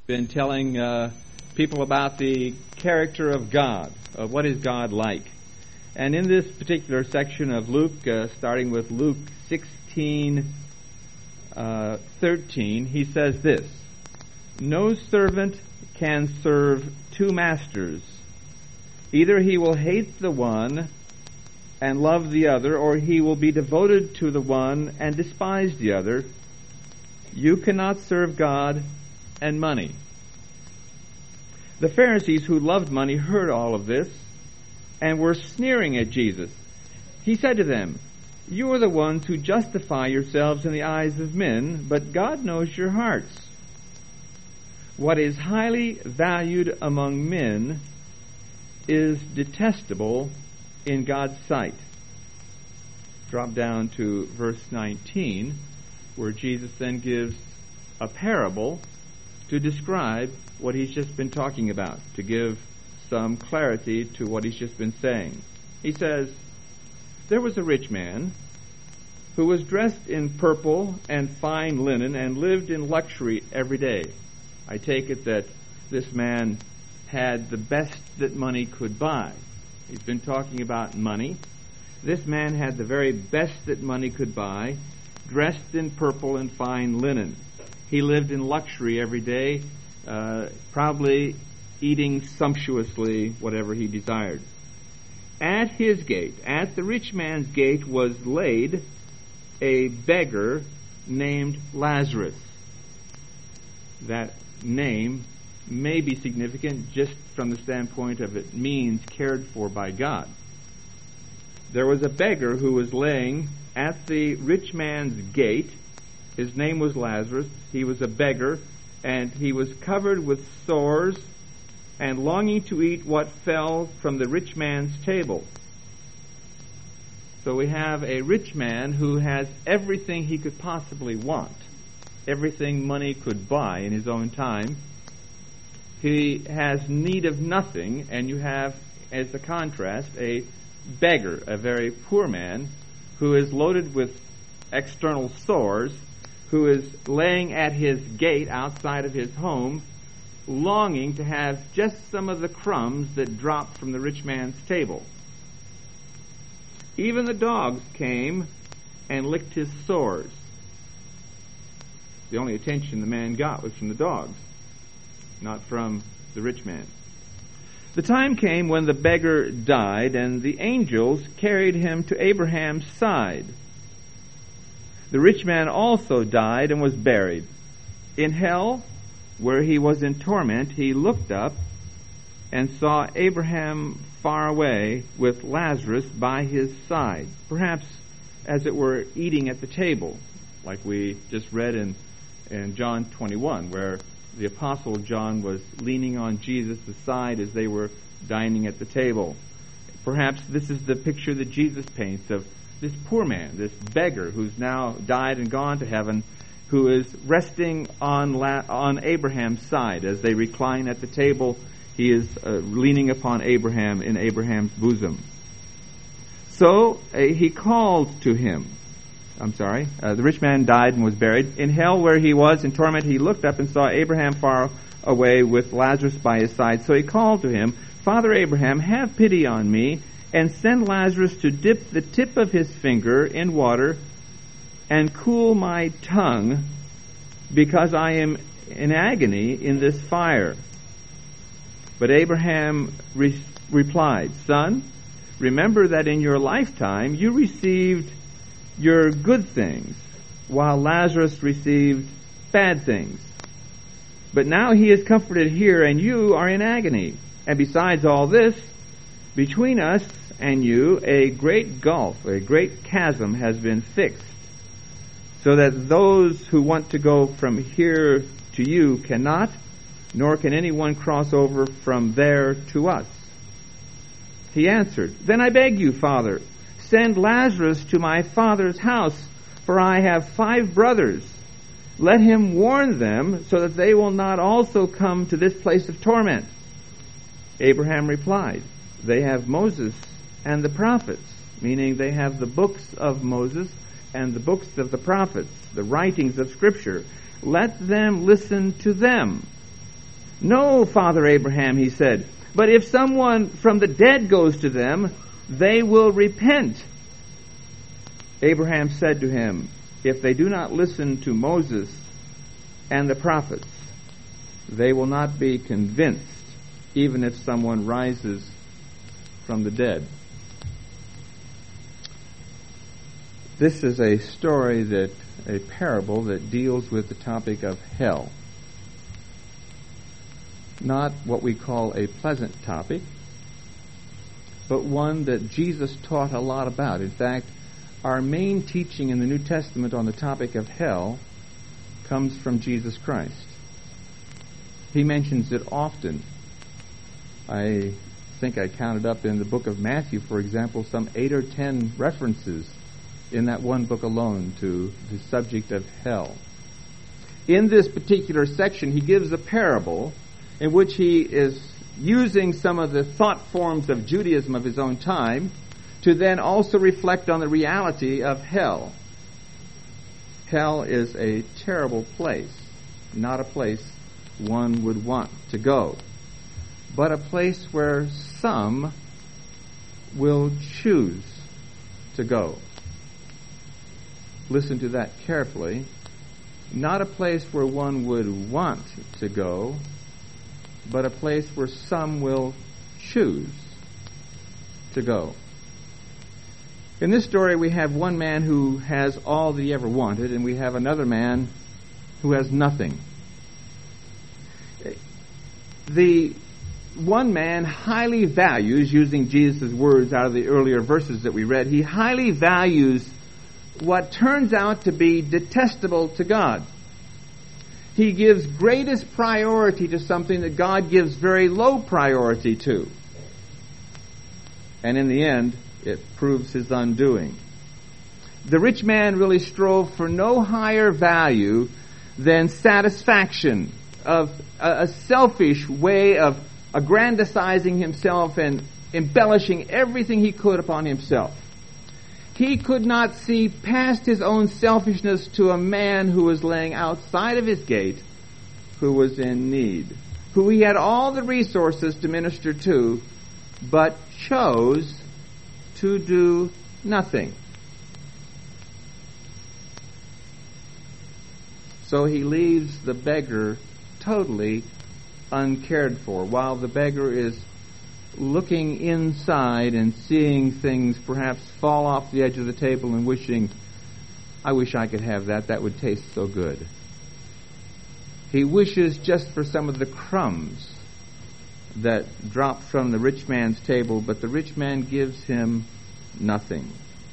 been telling people about the character of God, of what is God like. And in this particular section of Luke, starting with Luke 16:13, he says this: "No servant can serve two masters. Either he will hate the one and love the other, or he will be devoted to the one and despise the other. You cannot serve God and money." The Pharisees, who loved money, heard all of this and were sneering at Jesus. He said to them, "You are the ones who justify yourselves in the eyes of men, but God knows your hearts. What is highly valued among men is detestable in God's sight." Drop down to verse 19, where Jesus then gives a parable to describe what he's just been talking about, to give some clarity to what he's just been saying. He says, "There was a rich man who was dressed in purple and fine linen and lived in luxury every day." I take it that this man had the best that money could buy. He's been talking about money. This man had the very best that money could buy, dressed in purple and fine linen. He lived in luxury every day, probably eating sumptuously whatever he desired. At his gate, at the rich man's gate, was laid a beggar named Lazarus. That name may be significant just from the standpoint of it means cared for by God. There was a beggar who was laying at the rich man's gate. His name was Lazarus. He was a beggar, and he was covered with sores and longing to eat what fell from the rich man's table. So we have a rich man who has everything he could possibly want, everything money could buy in his own time. He has need of nothing, and you have, as a contrast, a beggar, a very poor man, who is loaded with external sores, who is laying at his gate outside of his home, longing to have just some of the crumbs that dropped from the rich man's table. Even the dogs came and licked his sores. The only attention the man got was from the dogs, not from the rich man. The time came when the beggar died, and the angels carried him to Abraham's side. The rich man also died and was buried. In hell, where he was in torment, he looked up and saw Abraham far away with Lazarus by his side, perhaps as it were eating at the table, like we just read in John 21, where the Apostle John was leaning on Jesus' side as they were dining at the table. Perhaps this is the picture that Jesus paints of this poor man, this beggar who's now died and gone to heaven, who is resting on Abraham's side. As they recline at the table, he is leaning upon Abraham in Abraham's bosom. So he called to him. The rich man died and was buried. In hell, where he was in torment, he looked up and saw Abraham far away with Lazarus by his side. So he called to him, "Father Abraham, have pity on me, and send Lazarus to dip the tip of his finger in water and cool my tongue, because I am in agony in this fire." But Abraham replied, "Son, remember that in your lifetime you received your good things, while Lazarus received bad things. But now he is comforted here, and you are in agony. And besides all this, between us and you a great gulf, a great chasm has been fixed, so that those who want to go from here to you cannot, nor can anyone cross over from there to us." He answered, "Then I beg you, Father, send Lazarus to my father's house, for I have 5 brothers. Let him warn them, so that they will not also come to this place of torment." Abraham replied, "They have Moses and the prophets," meaning they have the books of Moses and the books of the prophets, the writings of Scripture. "Let them listen to them." "No, Father Abraham," he said, "but if someone from the dead goes to them, they will repent." Abraham said to him, "If they do not listen to Moses and the prophets, they will not be convinced, even if someone rises from the dead." This is a parable that deals with the topic of hell. Not what we call a pleasant topic, but one that Jesus taught a lot about. In fact, our main teaching in the New Testament on the topic of hell comes from Jesus Christ. He mentions it often. I think I counted up in the book of Matthew, for example, some 8 or 10 references in that one book alone to the subject of hell. In this particular section, he gives a parable in which he is using some of the thought forms of Judaism of his own time to then also reflect on the reality of hell. Hell is a terrible place, not a place one would want to go, but a place where some will choose to go. Listen to that carefully. Not a place where one would want to go, but a place where some will choose to go. In this story, we have one man who has all that he ever wanted, and we have another man who has nothing. The one man highly values, using Jesus' words out of the earlier verses that we read, he highly values what turns out to be detestable to God. He gives greatest priority to something that God gives very low priority to. And in the end, it proves his undoing. The rich man really strove for no higher value than satisfaction, of a selfish way of aggrandizing himself and embellishing everything he could upon himself. He could not see past his own selfishness to a man who was laying outside of his gate, who was in need, who he had all the resources to minister to, but chose to do nothing. So he leaves the beggar totally uncared for, while the beggar is looking inside and seeing things perhaps fall off the edge of the table and wishing, "I wish I could have that. That would taste so good." He wishes just for some of the crumbs that drop from the rich man's table, but the rich man gives him nothing.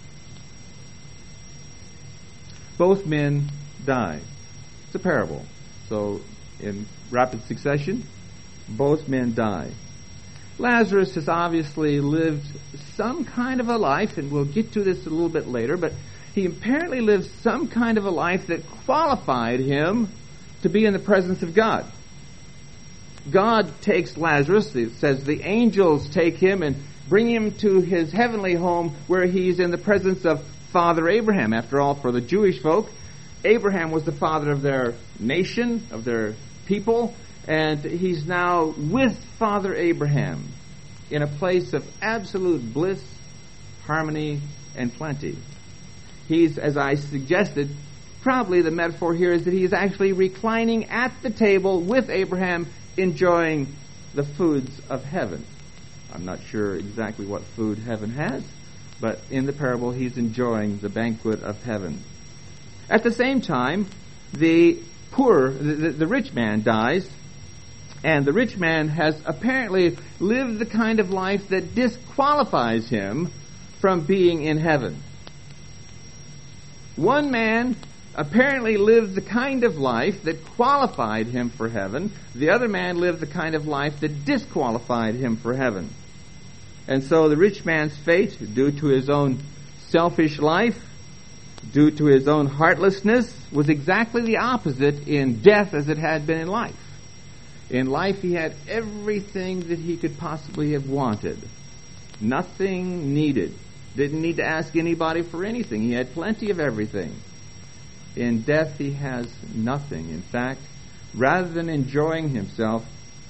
Both men die. It's a parable. So in rapid succession, both men die. Lazarus has obviously lived some kind of a life, and we'll get to this a little bit later, but he apparently lived some kind of a life that qualified him to be in the presence of God. God takes Lazarus, it says the angels take him and bring him to his heavenly home where he's in the presence of Father Abraham. After all, for the Jewish folk, Abraham was the father of their nation, of their people, and he's now with Father Abraham in a place of absolute bliss, harmony, and plenty. He's, as I suggested, probably the metaphor here is that he is actually reclining at the table with Abraham, enjoying the foods of heaven. I'm not sure exactly what food heaven has, but in the parable he's enjoying the banquet of heaven. At the same time, the rich man dies, and the rich man has apparently lived the kind of life that disqualifies him from being in heaven. One man apparently lived the kind of life that qualified him for heaven. The other man lived the kind of life that disqualified him for heaven. And so the rich man's fate, due to his own selfish life, due to his own heartlessness, was exactly the opposite in death as it had been in life. In life he had everything that he could possibly have wanted. Nothing needed. Didn't need to ask anybody for anything. He had plenty of everything. In death he has nothing. In fact, rather than enjoying himself,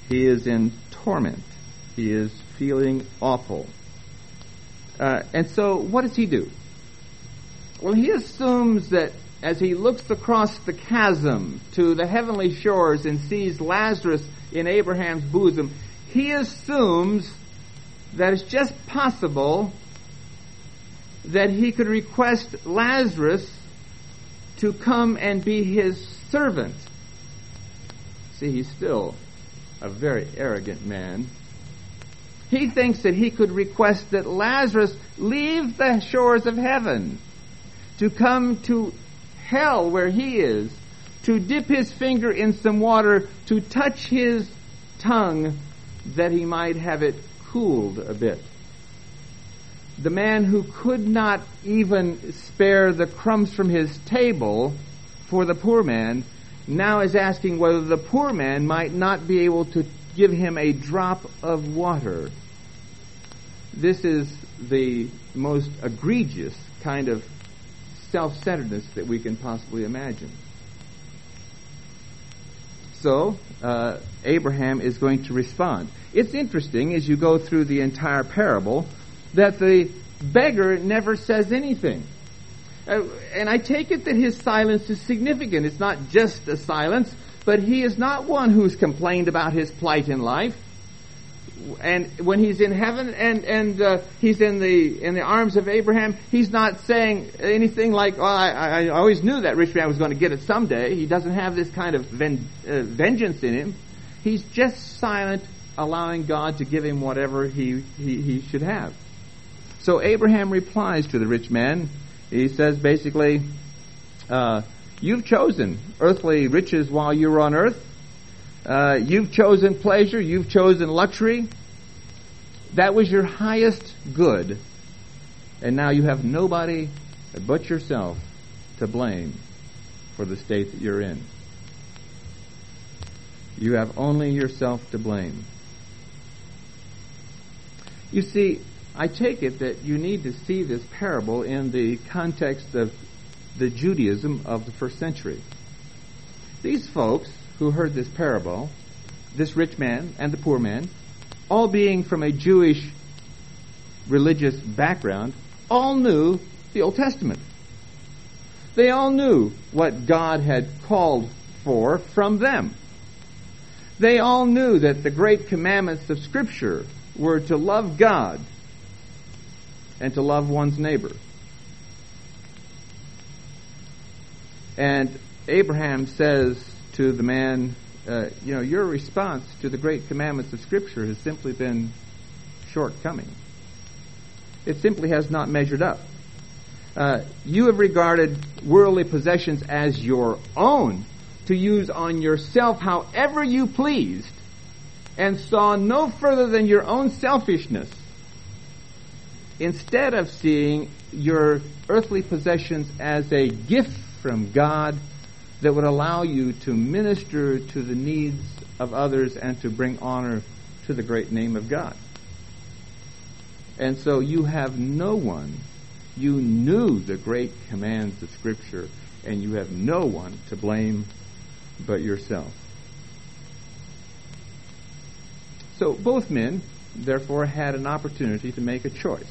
He is in torment. He is feeling awful. And so what does he do? Well, he assumes that as he looks across the chasm to the heavenly shores and sees Lazarus in Abraham's bosom, he assumes that it's just possible that he could request Lazarus to come and be his servant. See, he's still a very arrogant man. He thinks that he could request that Lazarus leave the shores of heaven to come to hell where he is, to dip his finger in some water, to touch his tongue that he might have it cooled a bit. The man who could not even spare the crumbs from his table for the poor man now is asking whether the poor man might not be able to give him a drop of water. This is the most egregious kind of self-centeredness that we can possibly imagine. So, Abraham is going to respond. It's interesting, as you go through the entire parable, that the beggar never says anything. And I take it that his silence is significant. It's not just a silence, but he is not one who's complained about his plight in life. And when he's in heaven and he's in the arms of Abraham, he's not saying anything like, "Well, I always knew that rich man was going to get it someday." He doesn't have this kind of vengeance in him. He's just silent, allowing God to give him whatever he should have. So Abraham replies to the rich man. He says basically, "You've chosen earthly riches while you were on earth. You've chosen pleasure. You've chosen luxury. That was your highest good. And now you have nobody but yourself to blame for the state that you're in. You have only yourself to blame." You see, I take it that you need to see this parable in the context of the Judaism of the first century. These folks who heard this parable, this rich man and the poor man, all being from a Jewish religious background, all knew the Old Testament. They all knew what God had called for from them. They all knew that the great commandments of Scripture were to love God and to love one's neighbor. And Abraham says to the man, your response to the great commandments of Scripture has simply been shortcoming. It simply has not measured up. You have regarded worldly possessions as your own, to use on yourself however you pleased, and saw no further than your own selfishness, instead of seeing your earthly possessions as a gift from God that would allow you to minister to the needs of others and to bring honor to the great name of God. And so you have no one. You knew the great commands of Scripture, and you have no one to blame but yourself. So both men, therefore, had an opportunity to make a choice.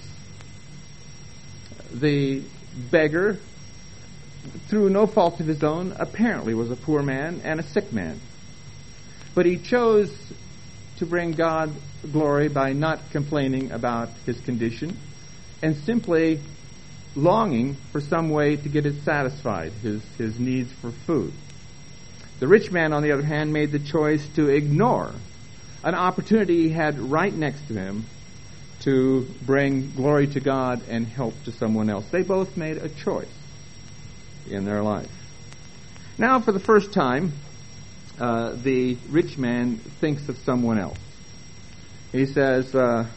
The beggar, through no fault of his own, apparently was a poor man and a sick man. But he chose to bring God glory by not complaining about his condition and simply longing for some way to get it satisfied, his needs for food. The rich man, on the other hand, made the choice to ignore an opportunity he had right next to him to bring glory to God and help to someone else. They both made a choice in their life. Now, for the first time, the rich man thinks of someone else. He says,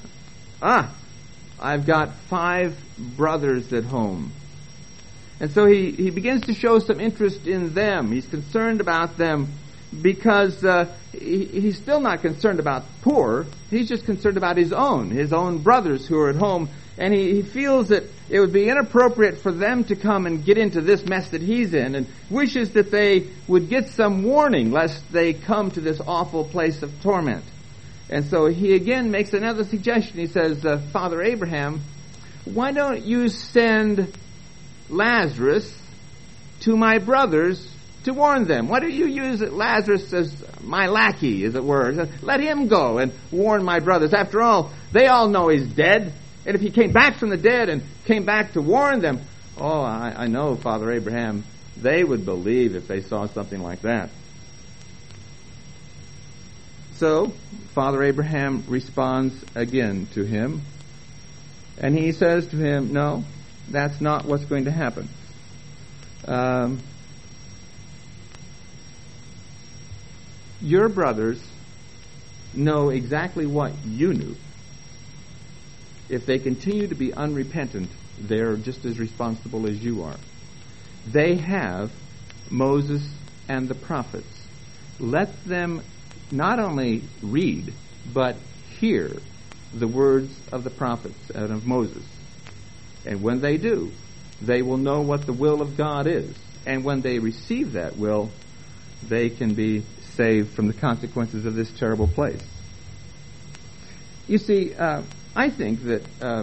I've got 5 brothers at home. And so he begins to show some interest in them. He's concerned about them because he's still not concerned about poor. He's just concerned about his own brothers who are at home. And he feels that it would be inappropriate for them to come and get into this mess that he's in, and wishes that they would get some warning lest they come to this awful place of torment. And so he again makes another suggestion. He says, Father Abraham, why don't you send Lazarus to my brothers to warn them? Why don't you use Lazarus as my lackey, as it were? Let him go and warn my brothers. After all, they all know he's dead. And if he came back from the dead and came back to warn them, I know, Father Abraham, they would believe if they saw something like that. So, Father Abraham responds again to him, and he says to him, no, that's not what's going to happen. Your brothers know exactly what you knew. If they continue to be unrepentant, they're just as responsible as you are. They have Moses and the prophets. Let them not only read, but hear the words of the prophets and of Moses. And when they do, they will know what the will of God is. And when they receive that will, they can be saved from the consequences of this terrible place. You see, I think that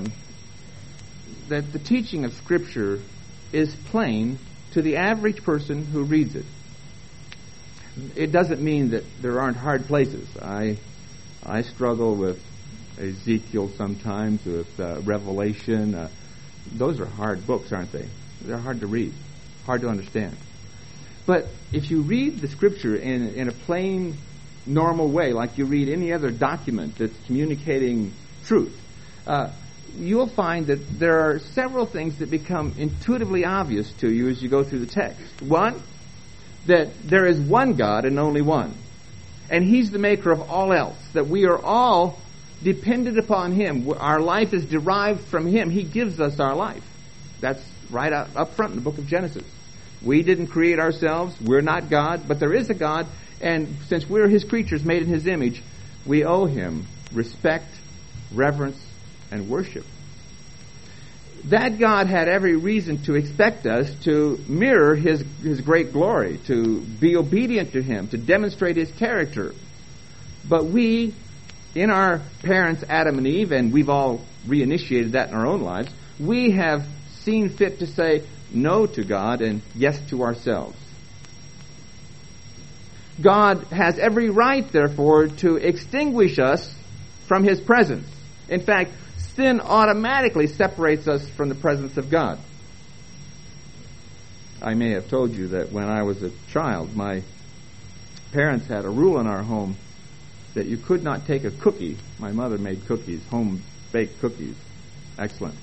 the teaching of Scripture is plain to the average person who reads it. It doesn't mean that there aren't hard places. I struggle with Ezekiel sometimes, with Revelation. Those are hard books, aren't they? They're hard to read, hard to understand. But if you read the Scripture in a plain, normal way, like you read any other document that's communicating truth, you'll find that there are several things that become intuitively obvious to you as you go through the text. One, that there is one God and only one. And He's the maker of all else. That we are all dependent upon Him. Our life is derived from Him. He gives us our life. That's right up front in the book of Genesis. We didn't create ourselves. We're not God. But there is a God. And since we're His creatures made in His image, we owe Him respect, reverence, and worship. That God had every reason to expect us to mirror His great glory, to be obedient to Him, to demonstrate His character. But we, in our parents Adam and Eve, and we've all reinitiated that in our own lives, we have seen fit to say no to God and yes to ourselves. God has every right, therefore, to extinguish us from His presence. In fact, sin automatically separates us from the presence of God. I may have told you that when I was a child, my parents had a rule in our home that you could not take a cookie. My mother made cookies, home-baked cookies. Excellent.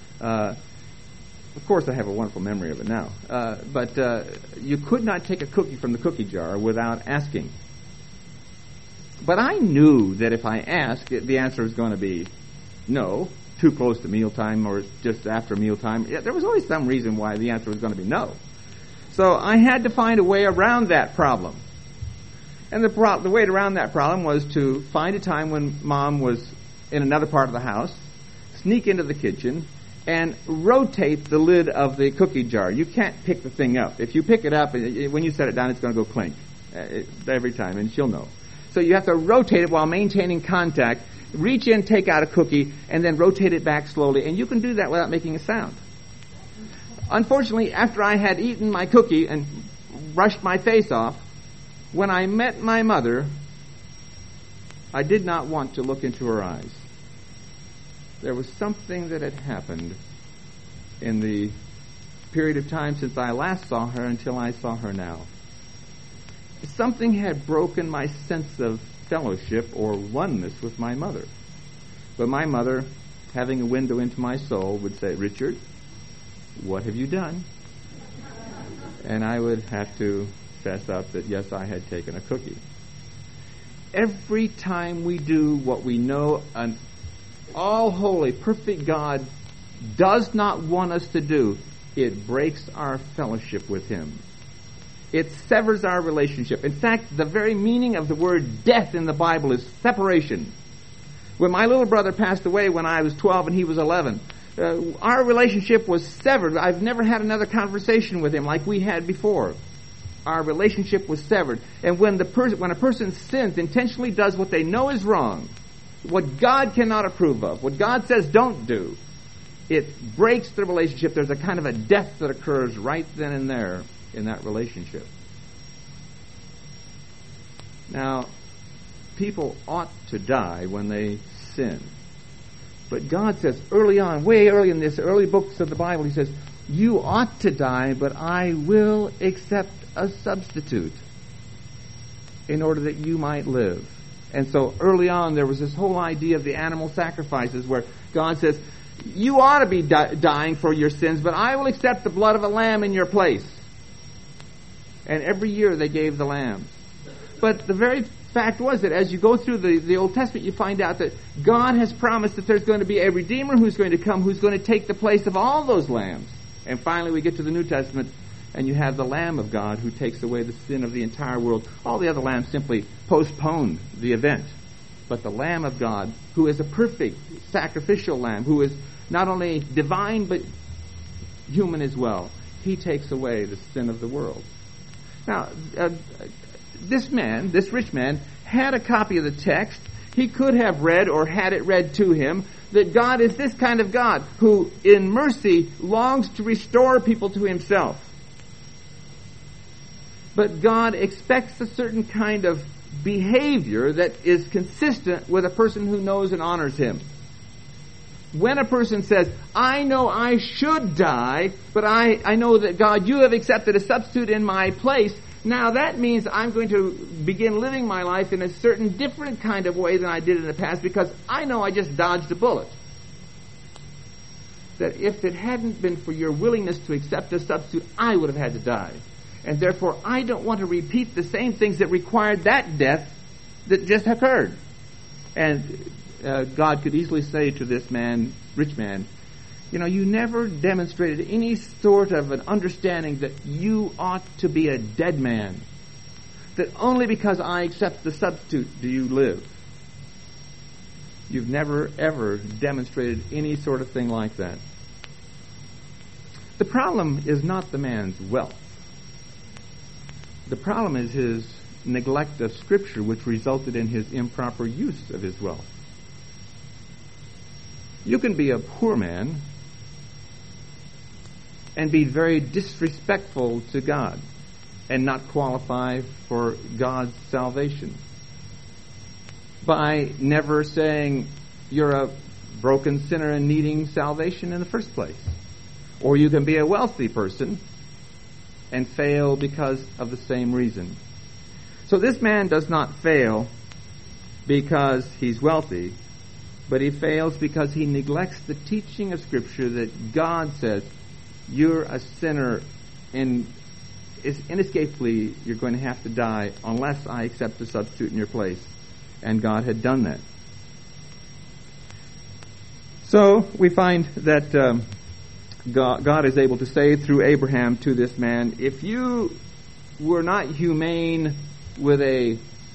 Of course, I have a wonderful memory of it now. But you could not take a cookie from the cookie jar without asking. But I knew that if I asked, the answer was going to be no, too close to mealtime or just after mealtime. There was always some reason why the answer was going to be no. So I had to find a way around that problem. And the way around that problem was to find a time when Mom was in another part of the house, sneak into the kitchen, and rotate the lid of the cookie jar. You can't pick the thing up. If you pick it up, when you set it down, it's going to go clink every time, and she'll know. So you have to rotate it while maintaining contact. Reach in, take out a cookie, and then rotate it back slowly. And you can do that without making a sound. Unfortunately, after I had eaten my cookie and brushed my face off, when I met my mother, I did not want to look into her eyes. There was something that had happened in the period of time since I last saw her until I saw her now. Something had broken my sense of fellowship or oneness with my mother. But my mother, having a window into my soul, would say, "Richard, what have you done?" And I would have to fess up that, yes, I had taken a cookie. Every time we do what we know an all-holy, perfect God does not want us to do, it breaks our fellowship with Him. It severs our relationship. In fact, the very meaning of the word death in the Bible is separation. When my little brother passed away when I was 12 and he was 11, our relationship was severed. I've never had another conversation with him like we had before. Our relationship was severed. And when a person sins, intentionally does what they know is wrong, what God cannot approve of, what God says don't do, it breaks the relationship. There's a kind of a death that occurs right then and there in that relationship. Now, people ought to die when they sin. But God says early on, way early in this early books of the Bible, He says, you ought to die, but I will accept a substitute in order that you might live. And so early on there was this whole idea of the animal sacrifices where God says, you ought to be dying for your sins, but I will accept the blood of a lamb in your place. And every year they gave the lambs. But the very fact was that as you go through the Old Testament, you find out that God has promised that there's going to be a Redeemer who's going to come, who's going to take the place of all those lambs. And finally we get to the New Testament, and you have the Lamb of God who takes away the sin of the entire world. All the other lambs simply postponed the event. But the Lamb of God, who is a perfect sacrificial lamb, who is not only divine but human as well, He takes away the sin of the world. Now, this rich man, had a copy of the text. He could have read or had it read to him that God is this kind of God who, in mercy, longs to restore people to Himself. But God expects a certain kind of behavior that is consistent with a person who knows and honors Him. When a person says, I know I should die, but I know that God, you have accepted a substitute in my place, now that means I'm going to begin living my life in a certain different kind of way than I did in the past because I know I just dodged a bullet. That if it hadn't been for your willingness to accept a substitute, I would have had to die. And therefore, I don't want to repeat the same things that required that death that just occurred. And God could easily say to this man, rich man, you never demonstrated any sort of an understanding that you ought to be a dead man. That only because I accept the substitute do you live. You've never, ever demonstrated any sort of thing like that. The problem is not the man's wealth. The problem is his neglect of Scripture, which resulted in his improper use of his wealth. You can be a poor man and be very disrespectful to God and not qualify for God's salvation by never saying you're a broken sinner and needing salvation in the first place. Or you can be a wealthy person and fail because of the same reason. So this man does not fail because he's wealthy, but he fails because he neglects the teaching of Scripture that God says, you're a sinner and inescapably you're going to have to die unless I accept the substitute in your place. And God had done that. So we find that God is able to say through Abraham to this man, if you were not humane with a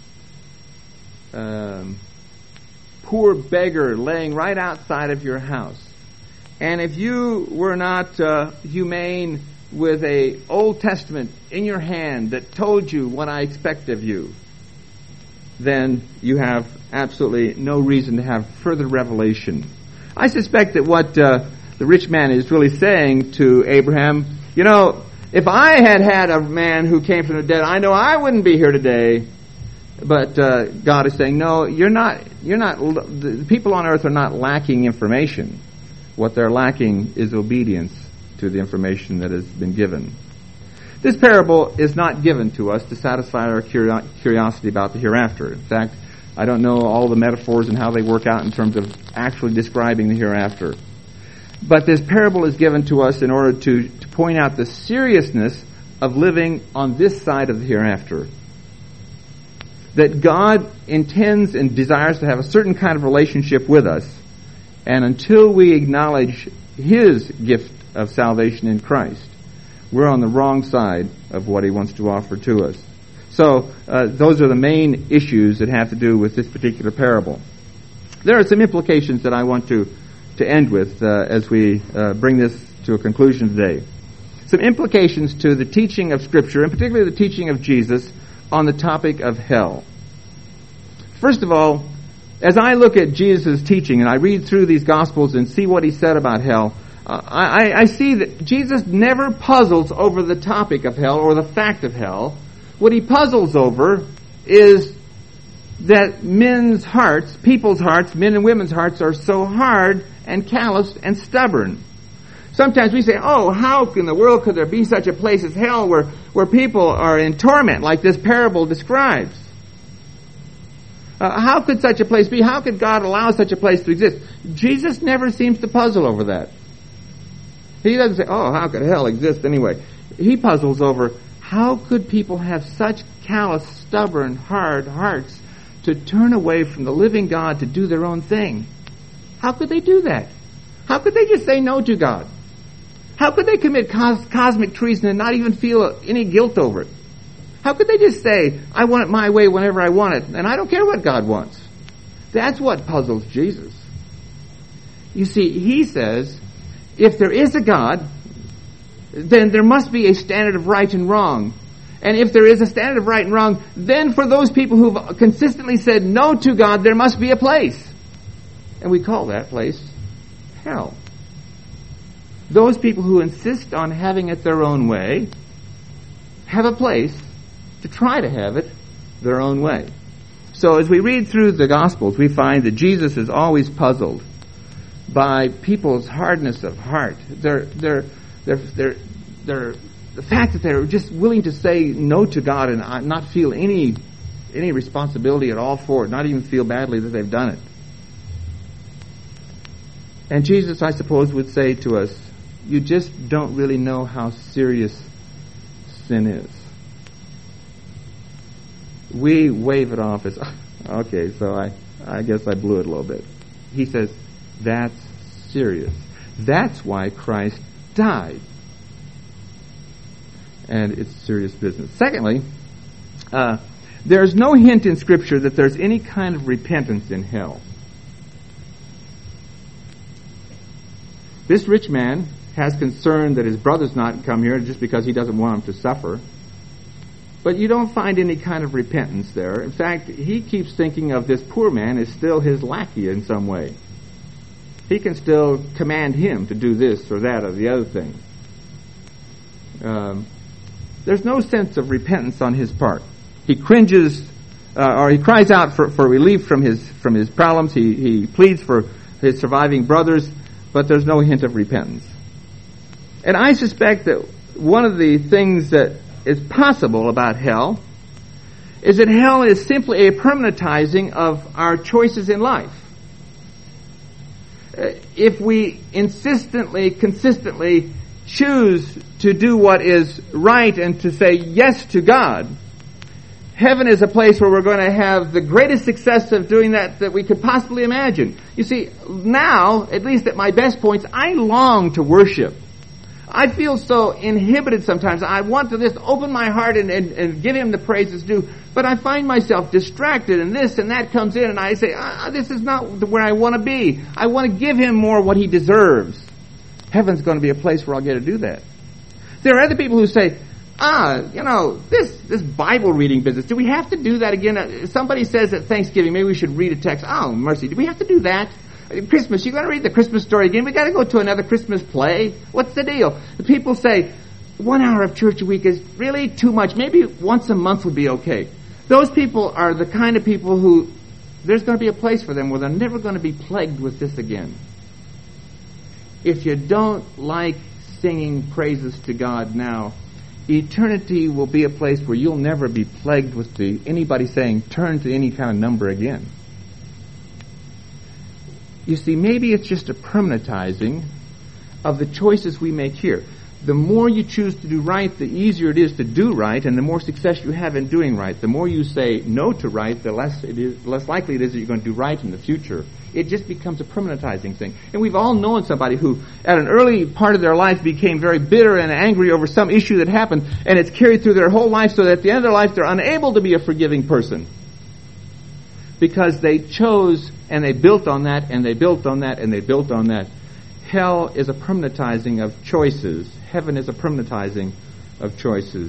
poor beggar laying right outside of your house, and if you were not humane with a Old Testament in your hand that told you what I expect of you, then you have absolutely no reason to have further revelation. I suspect that what the rich man is really saying to Abraham, if I had a man who came from the dead, I know I wouldn't be here today. But God is saying, no, you're not. The people on earth are not lacking information. What they're lacking is obedience to the information that has been given. This parable is not given to us to satisfy our curiosity about the hereafter. In fact, I don't know all the metaphors and how they work out in terms of actually describing the hereafter. But this parable is given to us in order to point out the seriousness of living on this side of the hereafter. That God intends and desires to have a certain kind of relationship with us, and until we acknowledge His gift of salvation in Christ, we're on the wrong side of what He wants to offer to us. So, those are the main issues that have to do with this particular parable. There are some implications that I want to to end with as we bring this to a conclusion today. Some implications to the teaching of Scripture, and particularly the teaching of Jesus, on the topic of hell. First of all, as I look at Jesus' teaching and I read through these Gospels and see what he said about hell, I see that Jesus never puzzles over the topic of hell or the fact of hell. What he puzzles over is that men's hearts, people's hearts, men and women's hearts, are so hard and calloused and stubborn. Sometimes we say, oh, how in the world could there be such a place as hell where people are in torment like this parable describes? How could such a place be? How could God allow such a place to exist? Jesus never seems to puzzle over that. He doesn't say, oh, how could hell exist anyway? He puzzles over, how could people have such callous, stubborn, hard hearts to turn away from the living God to do their own thing? How could they do that? How could they just say no to God? How could they commit cosmic treason and not even feel any guilt over it? How could they just say, I want it my way whenever I want it, and I don't care what God wants? That's what puzzles Jesus. You see, he says, if there is a God, then there must be a standard of right and wrong. And if there is a standard of right and wrong, then for those people who've consistently said no to God, there must be a place. And we call that place hell. Those people who insist on having it their own way have a place to try to have it their own way. So as we read through the Gospels, we find that Jesus is always puzzled by people's hardness of heart. The fact that they're just willing to say no to God and not feel any responsibility at all for it, not even feel badly that they've done it. And Jesus, I suppose, would say to us, you just don't really know how serious sin is. We wave it off as, okay, so I guess I blew it a little bit. He says, that's serious. That's why Christ died. And it's serious business. Secondly, there's no hint in Scripture that there's any kind of repentance in hell. This rich man has concern that his brother's not come here just because he doesn't want him to suffer. But you don't find any kind of repentance there. In fact, he keeps thinking of this poor man as still his lackey in some way. He can still command him to do this or that or the other thing. There's no sense of repentance on his part. He cringes, or he cries out for relief from his problems. He pleads for his surviving brothers, but there's no hint of repentance. And I suspect that one of the things that is possible about hell is that hell is simply a permanentizing of our choices in life. If we consistently choose to do what is right and to say yes to God, heaven is a place where we're going to have the greatest success of doing that we could possibly imagine. You see, now, at least at my best points, I long to worship. I feel so inhibited sometimes. I want to just open my heart and give Him the praises due, but I find myself distracted, and this and that comes in, and I say, this is not where I want to be. I want to give Him more what He deserves. Heaven's going to be a place where I'll get to do that. There are other people who say, this Bible reading business, do we have to do that again? Somebody says at Thanksgiving, maybe we should read a text. Oh, mercy, do we have to do that? Christmas, you're going to read the Christmas story again? We got to go to another Christmas play? What's the deal? The people say, 1 hour of church a week is really too much. Maybe once a month would be okay. Those people are the kind of people who, there's going to be a place for them where they're never going to be plagued with this again. If you don't like singing praises to God now, eternity will be a place where you'll never be plagued with anybody saying, turn to any kind of number again. You see, maybe it's just a permanentizing of the choices we make here. The more you choose to do right, the easier it is to do right, and the more success you have in doing right. The more you say no to right, the less likely it is that you're going to do right in the future. It just becomes a permanentizing thing. And we've all known somebody who, at an early part of their life, became very bitter and angry over some issue that happened, and it's carried through their whole life, so that at the end of their life, they're unable to be a forgiving person. because they chose and they built on that and they built on that and they built on that. Hell is a permanentizing of choices. Heaven is a permanentizing of choices.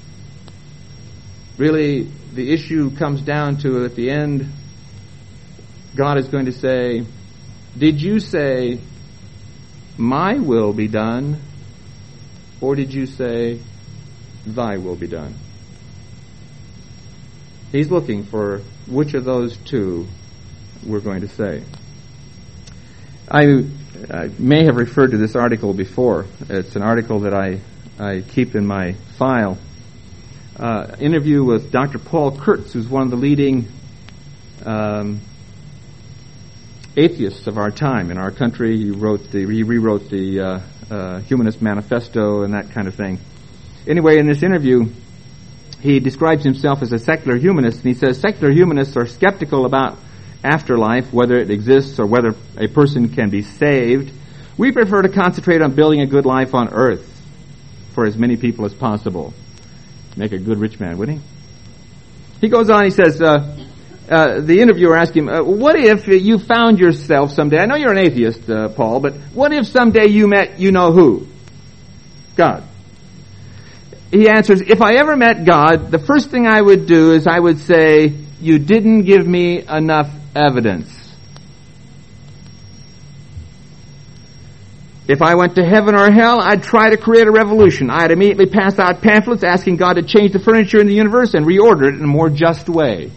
Really, the issue comes down to, at the end, God is going to say, did you say, my will be done, or did you say, thy will be done? He's looking for which of those two we're going to say. I may have referred to this article before. It's an article that I keep in my file. Interview with Dr. Paul Kurtz, who's one of the leading atheists of our time in our country. He rewrote the Humanist Manifesto and that kind of thing. Anyway, in this interview, he describes himself as a secular humanist, and he says secular humanists are skeptical about afterlife, whether it exists or whether a person can be saved. We prefer to concentrate on building a good life on earth for as many people as possible. Make a good rich man, wouldn't he? He goes on, he says, the interviewer asked him, what if you found yourself someday, I know you're an atheist, Paul, but what if someday you met you-know-who? God. He answers, if I ever met God, the first thing I would do is I would say, you didn't give me enough evidence. If I went to heaven or hell, I'd try to create a revolution. I'd immediately pass out pamphlets asking God to change the furniture in the universe and reorder it in a more just way.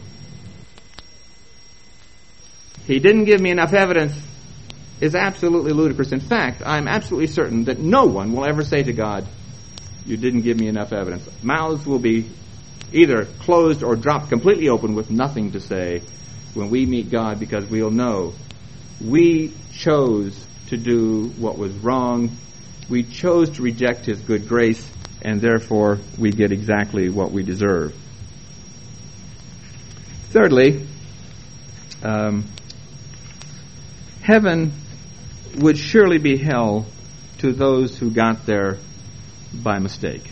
He didn't give me enough evidence is absolutely ludicrous. In fact, I'm absolutely certain that no one will ever say to God, you didn't give me enough evidence. Mouths will be either closed or dropped completely open with nothing to say when we meet God, because we'll know we chose to do what was wrong. We chose to reject His good grace, and therefore we get exactly what we deserve. Thirdly, heaven would surely be hell to those who got there by mistake.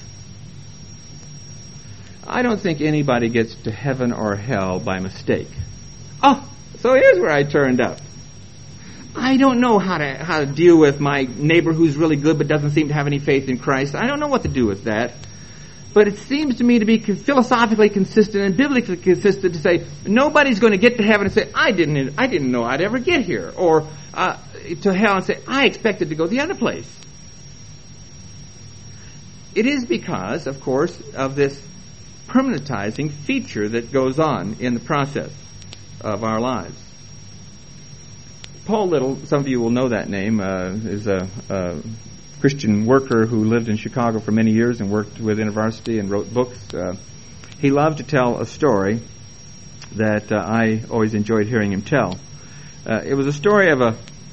I don't think anybody gets to heaven or hell by mistake. Oh, so here's where I turned up. I don't know how to deal with my neighbor who's really good but doesn't seem to have any faith in Christ. I don't know what to do with that. But it seems to me to be philosophically consistent and biblically consistent to say nobody's going to get to heaven and say, I didn't know I'd ever get here. Or to hell and say, I expected to go the other place. It is because, of course, of this permanentizing feature that goes on in the process of our lives. Paul Little, some of you will know that name, is a Christian worker who lived in Chicago for many years and worked with InterVarsity and wrote books. He loved to tell a story that I always enjoyed hearing him tell. It was a story of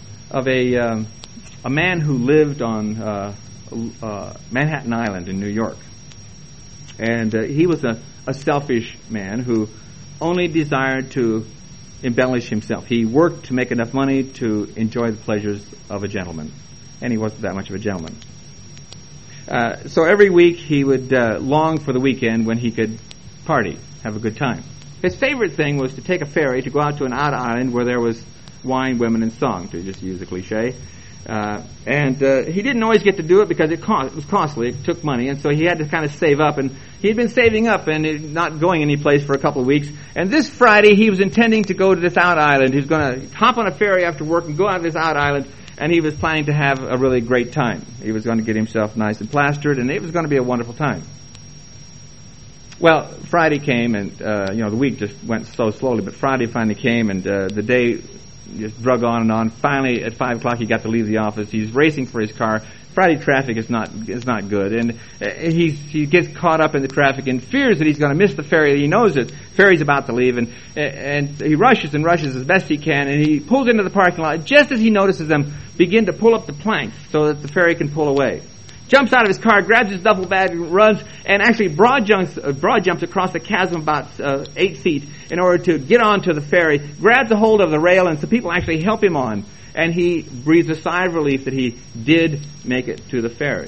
a man who lived on Manhattan Island in New York. And he was a selfish man who only desired to embellish himself. He worked to make enough money to enjoy the pleasures of a gentleman. And he wasn't that much of a gentleman. So every week he would long for the weekend when he could party, have a good time. His favorite thing was to take a ferry to go out to an out island where there was wine, women, and song, to just use a cliche. And he didn't always get to do it because it was costly. It took money, and so he had to kind of save up. And he'd been saving up and not going anyplace for a couple of weeks. And this Friday, he was intending to go to this out island. He was going to hop on a ferry after work and go out to this out island, and he was planning to have a really great time. He was going to get himself nice and plastered, and it was going to be a wonderful time. Well, Friday came, and the week just went so slowly, but Friday finally came, and the day just drug on and on. Finally, at 5 o'clock, he got to leave the office. He's racing for his car. Friday traffic is not good, and he gets caught up in the traffic and fears that he's going to miss the ferry. He knows that ferry's about to leave, and he rushes as best he can, and he pulls into the parking lot just as he notices them begin to pull up the planks so that the ferry can pull away. Jumps out of his car, grabs his duffel bag, and runs, and actually broad jumps across the chasm about 8 feet in order to get onto the ferry, grabs a hold of the rail, and some people actually help him on. And he breathes a sigh of relief that he did make it to the ferry.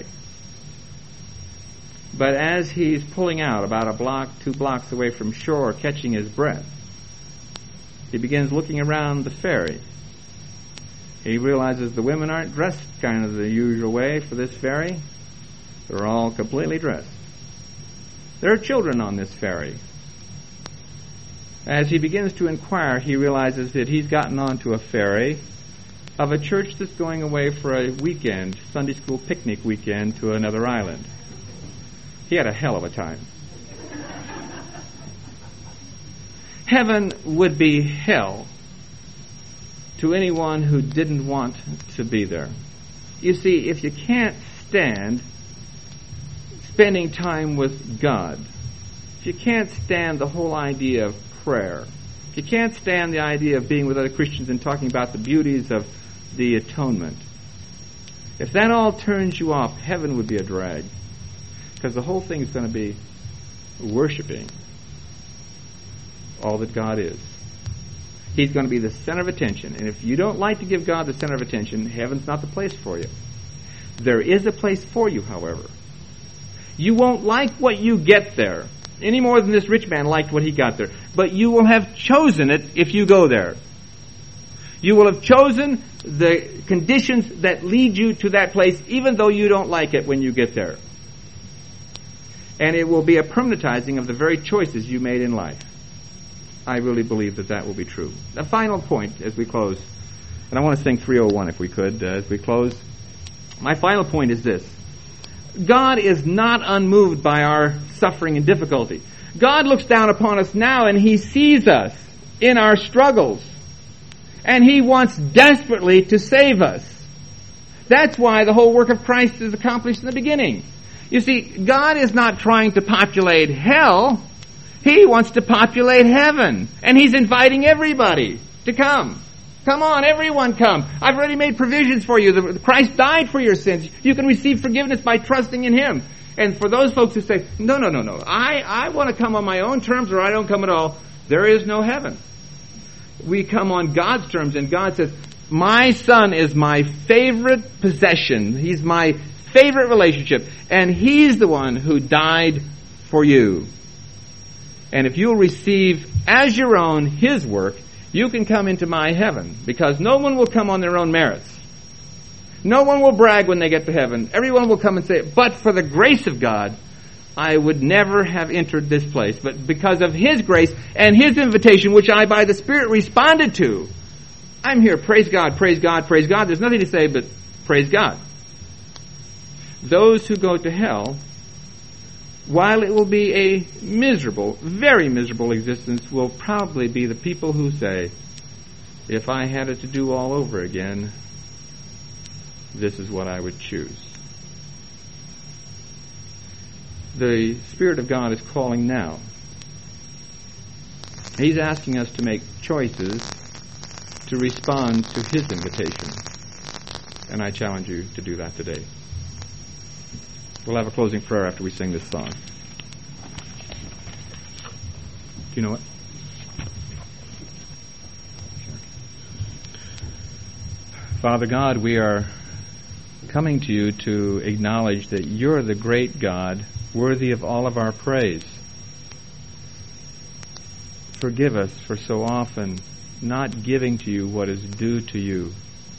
But as he's pulling out about a block, 2 blocks away from shore, catching his breath, he begins looking around the ferry. He realizes the women aren't dressed kind of the usual way for this ferry. They're all completely dressed. There are children on this ferry. As he begins to inquire, he realizes that he's gotten onto a ferry of a church that's going away for a weekend, Sunday school picnic weekend, to another island. He had a hell of a time. Heaven would be hell to anyone who didn't want to be there. You see, if you can't stand spending time with God, if you can't stand the whole idea of prayer, if you can't stand the idea of being with other Christians and talking about the beauties of the atonement, if that all turns you off, heaven would be a drag. Because the whole thing is going to be worshiping all that God is. He's going to be the center of attention. And if you don't like to give God the center of attention, heaven's not the place for you. There is a place for you, however. You won't like what you get there, any more than this rich man liked what he got there. But you will have chosen it if you go there. You will have chosen the conditions that lead you to that place, even though you don't like it when you get there. And it will be a permanentizing of the very choices you made in life. I really believe that will be true. The final point as we close, and I want to sing 301 if we could as we close. My final point is this. God is not unmoved by our suffering and difficulty. God looks down upon us now and He sees us in our struggles. And He wants desperately to save us. That's why the whole work of Christ is accomplished in the beginning. You see, God is not trying to populate hell. He wants to populate heaven. And He's inviting everybody to come. Come on, everyone come. I've already made provisions for you. Christ died for your sins. You can receive forgiveness by trusting in Him. And for those folks who say, no, I want to come on my own terms or I don't come at all, there is no heaven. We come on God's terms, and God says, my son is my favorite possession. He's my favorite relationship. And He's the one who died for you. And if you'll receive as your own His work, you can come into my heaven, because no one will come on their own merits. No one will brag when they get to heaven. Everyone will come and say, but for the grace of God, I would never have entered this place. But because of His grace and His invitation, which I by the Spirit responded to, I'm here. Praise God, praise God, praise God. There's nothing to say but praise God. Those who go to hell, while it will be a miserable, very miserable existence, will probably be the people who say, if I had it to do all over again, this is what I would choose. The Spirit of God is calling now. He's asking us to make choices to respond to His invitation. And I challenge you to do that today. We'll have a closing prayer after we sing this song. Do you know it? Father God, we are coming to you to acknowledge that you're the great God, worthy of all of our praise. Forgive us for so often not giving to you what is due to you.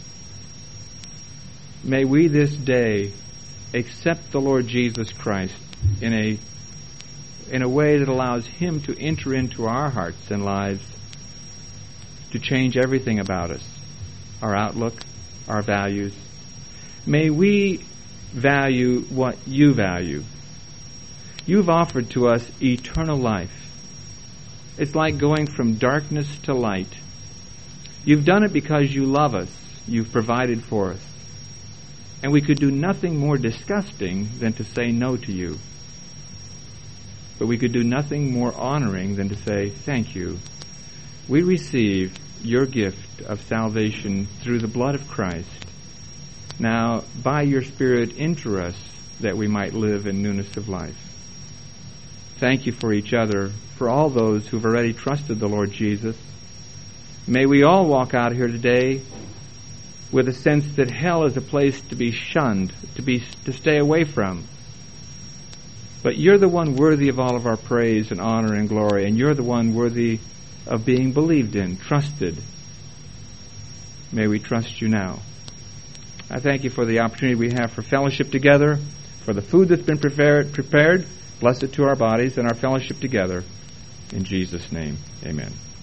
May we this day accept the Lord Jesus Christ in a way that allows Him to enter into our hearts and lives, to change everything about us, our outlook, our values. May we value what you value. You've offered to us eternal life. It's like going from darkness to light. You've done it because you love us. You've provided for us. And we could do nothing more disgusting than to say no to you. But we could do nothing more honoring than to say thank you. We receive your gift of salvation through the blood of Christ. Now, by your Spirit, enter us that we might live in newness of life. Thank you for each other, for all those who've already trusted the Lord Jesus. May we all walk out here today with a sense that hell is a place to be shunned, to stay away from. But you're the one worthy of all of our praise and honor and glory, and you're the one worthy of being believed in, trusted. May we trust you now. I thank you for the opportunity we have for fellowship together, for the food that's been prepared. Bless it to our bodies and our fellowship together. In Jesus' name, amen.